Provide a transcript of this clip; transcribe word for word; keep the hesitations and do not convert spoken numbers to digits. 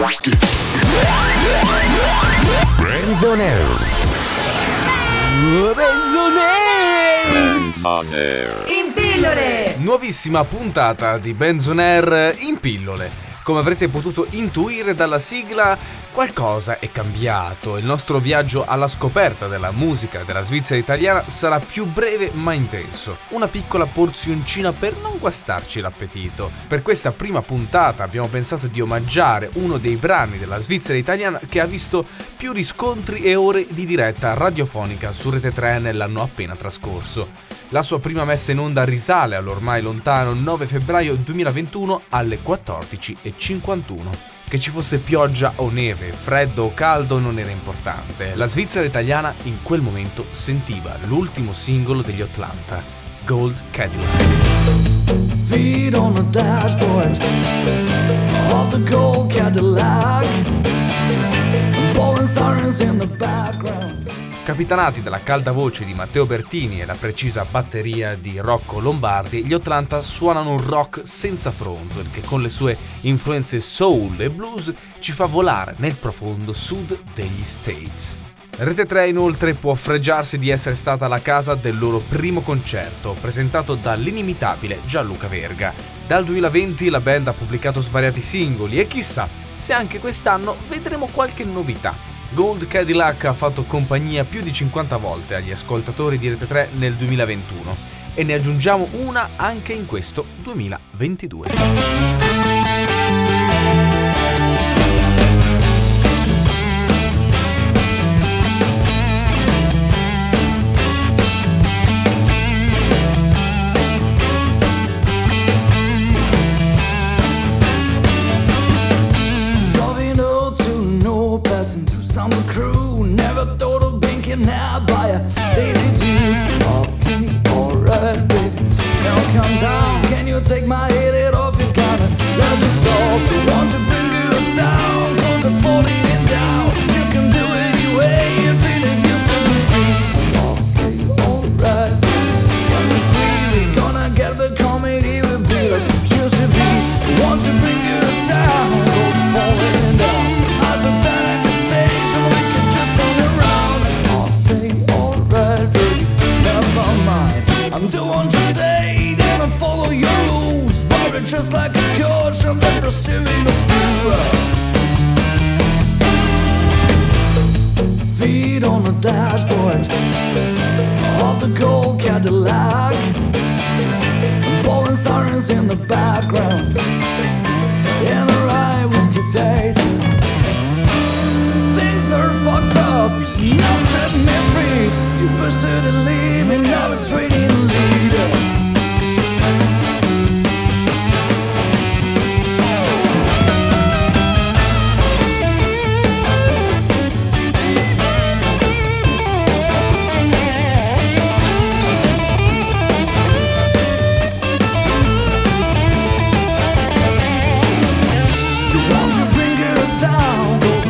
Benzonair. Benzonair. Benzonair. In pillole. Nuovissima puntata di Benzonair in pillole. Come avrete potuto intuire dalla sigla, qualcosa è cambiato. Il nostro viaggio alla scoperta della musica della Svizzera italiana sarà più breve ma intenso. Una piccola porzioncina per non guastarci l'appetito. Per questa prima puntata abbiamo pensato di omaggiare uno dei brani della Svizzera italiana che ha visto più riscontri e ore di diretta radiofonica su Rete tre nell'anno appena trascorso. La sua prima messa in onda risale all'ormai lontano nove febbraio duemilaventuno alle quattordici e cinquantuno. Che ci fosse pioggia o neve, freddo o caldo non era importante. La Svizzera italiana in quel momento sentiva l'ultimo singolo degli Atlanta, Gold Cadillac. Feet on the dashboard of the gold Cadillac, blowing sirens in the background. Capitanati dalla calda voce di Matteo Bertini e la precisa batteria di Rocco Lombardi, gli Atlanta suonano un rock senza fronzoli che con le sue influenze soul e blues ci fa volare nel profondo sud degli States. Rete tre inoltre può fregiarsi di essere stata la casa del loro primo concerto, presentato dall'inimitabile Gianluca Verga. Dal duemilaventi la band ha pubblicato svariati singoli e chissà se anche quest'anno vedremo qualche novità. Gold Cadillac ha fatto compagnia più di cinquanta volte agli ascoltatori di Rete tre nel duemilaventuno e ne aggiungiamo una anche in questo duemilaventidue. I'm a crew, never thought of being out by a daisy dude. Okay, alright, baby. Now calm down, can you take my head off your counter? Let's just stop, won't you bring us down? Cause I'm falling in down. You can do it anyway, you feel it, you set me free. Okay, alright. Set me free, we gonna get the comedy will be like used to be. Won't you bring us down? Cause I'm falling down. Out of that I'm doing what you say, then I follow your rules. Borrowed just like a coach, I'm not pursuing a steal. Feet on the dashboard of the gold Cadillac, blowing sirens in the background, and a rye whiskey taste. Things are fucked up, now set me free. You pursued a limit, now I'm straight in the leader. You want to bring us down, go